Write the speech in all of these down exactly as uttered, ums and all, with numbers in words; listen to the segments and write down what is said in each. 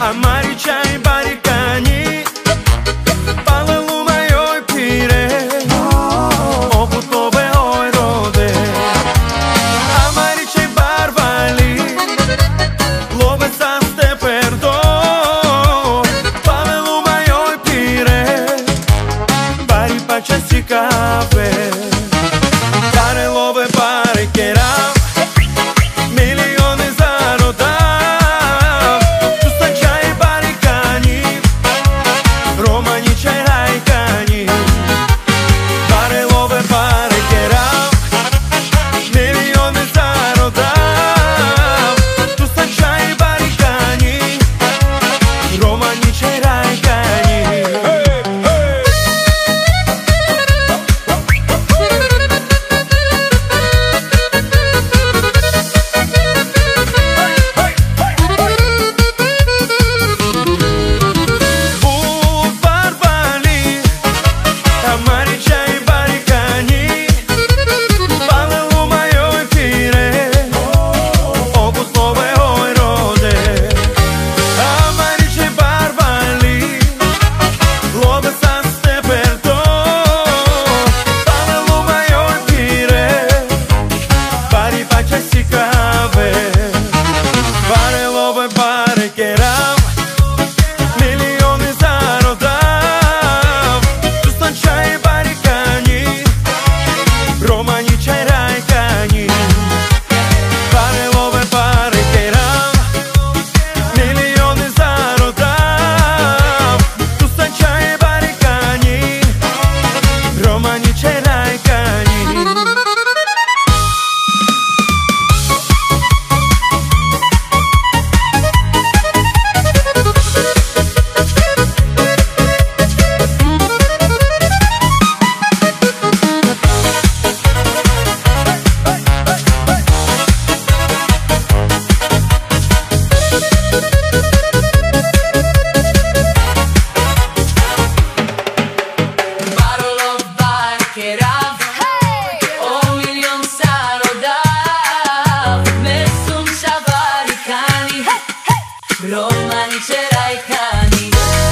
Amari čaj, barikani, pale lumea joj pire, poput ove oj rode. Amari čaj, barvali, love sam ste perdo, pale lumea joj pire, bari pa časi kafe, care love pare keram. Romani čeraj kani,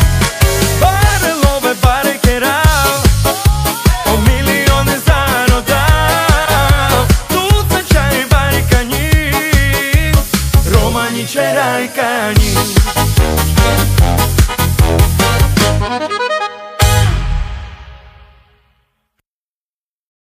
pare love pare keram, o milione zarodam. Tu sa čaj barikani, Romani čeraj kani.